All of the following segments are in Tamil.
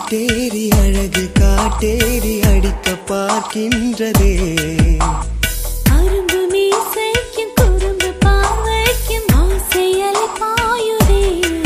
காட்டேரி அழகு காட்டேரி அடிக்க பார்க்கின்றதே. அரும்பு மீசைக்கும் குறும்பு பார்வைக்கும் ஆசை அலை பாயுதே.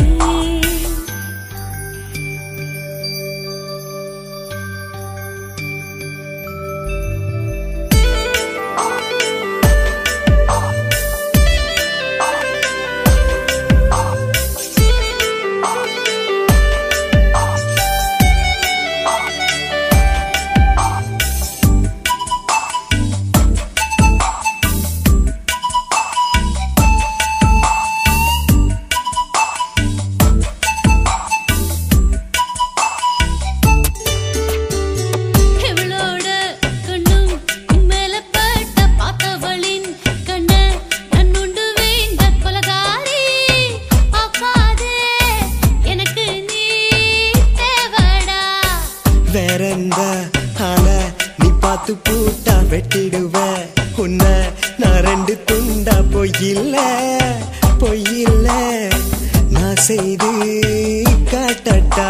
வேறெந்த ஆன நீ பார்த்து பூட்டா வெட்டிடுவ உன்னை நான் ரெண்டு துண்டா. பொய்யில்ல பொய்யில்ல நான் செய்து காட்டட்டா.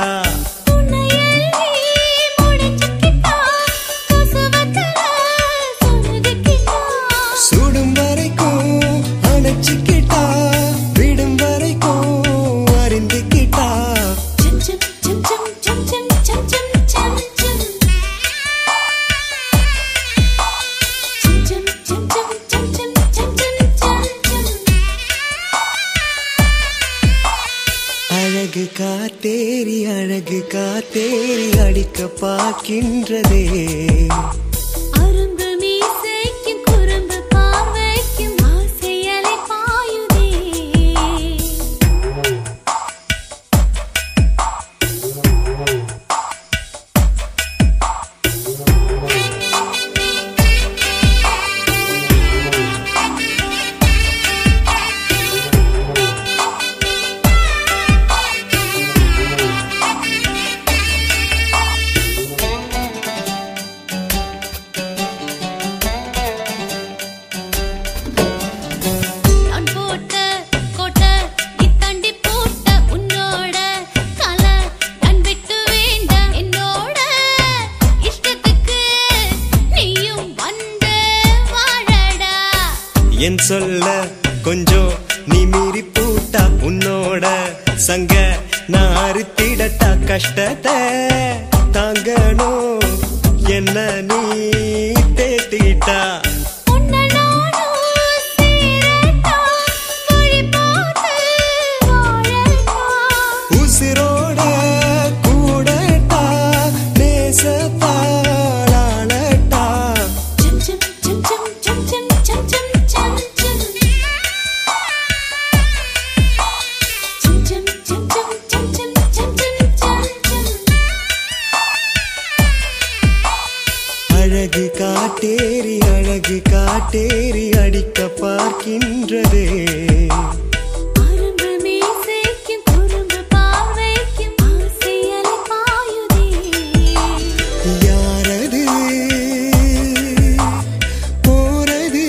சுடும் வரைக்கும் அணைச்சிக்கிட்டா விடும் வரைக்கும் அறிந்துக்கிட்டா. அழகு காத்தேரி அடிக்க பார்க்கின்றதே. அரும்பு மீசைக்கும் குறும்பு பார்வைக்கும் ஆசை அலை பாயுதே. என் சொல்ல கொஞ்சம் நீ மீறி பூட்டா உன்னோட சங்க நான் அறுத்திடட்டா. கஷ்டத்தை தாங்கணும் என்ன நீ தேத்திட்டா. உசிரோட கூடட்டா நேசத்தாளட்டா. அழகு காட்டேரி அடிக்க பார்க்கின்றதே. அரும்பு மீசைக்கும் குறும்பு பார்வைக்கும் ஆசை அலை பாயுதே. யாரது போறது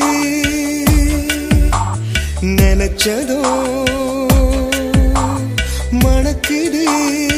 நினைச்சதோ மணக்குது.